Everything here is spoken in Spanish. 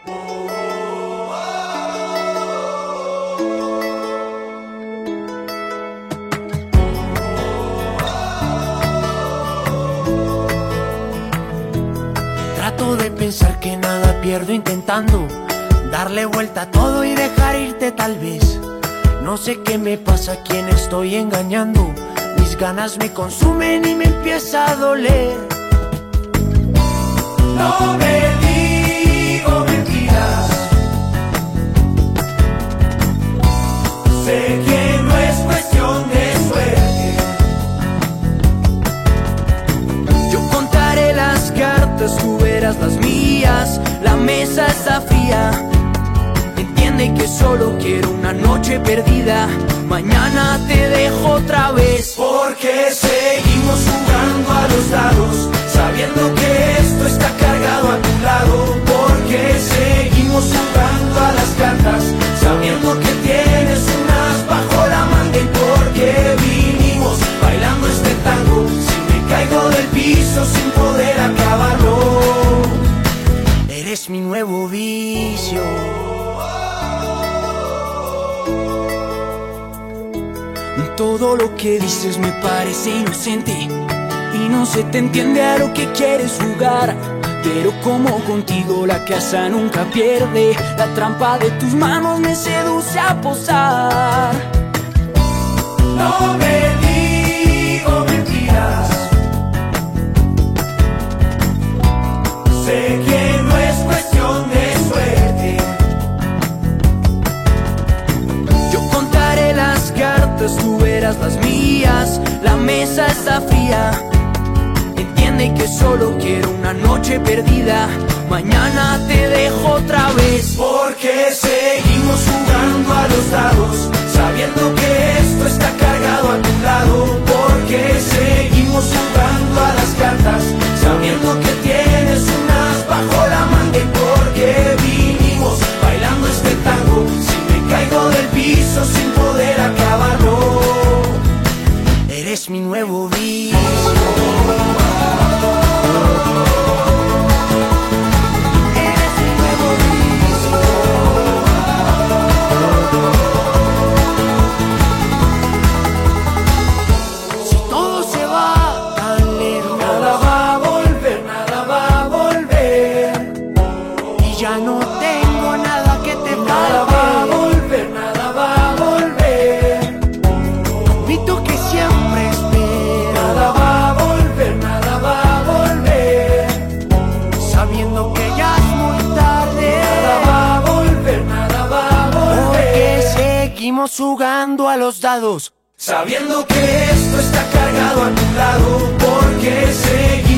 Trato de pensar que nada pierdo intentando darle vuelta a todo y dejar irte tal vez. No sé qué me pasa, a quién estoy engañando. Mis ganas me consumen y me empieza a doler. No me digo mentiras. Sé que no es cuestión de suerte. Yo contaré las cartas, tú verás las mías. La mesa está fría. Entiende que solo quiero una noche perdida. Mañana te dejo otra vez. Porque seguimos jugando a los dados, sabiendo que esto está cargado a tu lado. Porque seguimos jugando a las cartas, sabiendo que tienes unas bajo la manga. Y porque vinimos bailando este tango, si me caigo del piso sin poder acabarlo. Eres mi nuevo vicio. Todo lo que dices me parece inocente y no se te entiende a lo que quieres jugar. Pero como contigo la casa nunca pierde, la trampa de tus manos me seduce a posar. No me digo mentiras. Sé que no es cuestión de suerte. Yo contaré las cartas, tú verás las mías. La mesa está fría. Entiende que solo quiero una noche perdida. Mañana te dejo otra vez. Porque seguimos jugando a los dados, sabiendo que esto está cargado a tu lado. Porque seguimos jugando a las cartas, sabiendo que tienes unas bajo la manga. Y porque vinimos bailando este tango, si me caigo del piso sin poder acabarlo. Eres mi nuevo vicio. Ya no tengo nada que te falte. Nada va a volver, nada va a volver. Repito que siempre espero. Nada va a volver, nada va a volver. Sabiendo que ya es muy tarde. Nada va a volver, nada va a volver. Porque seguimos jugando a los dados, sabiendo que esto está cargado a tu lado. Porque seguimos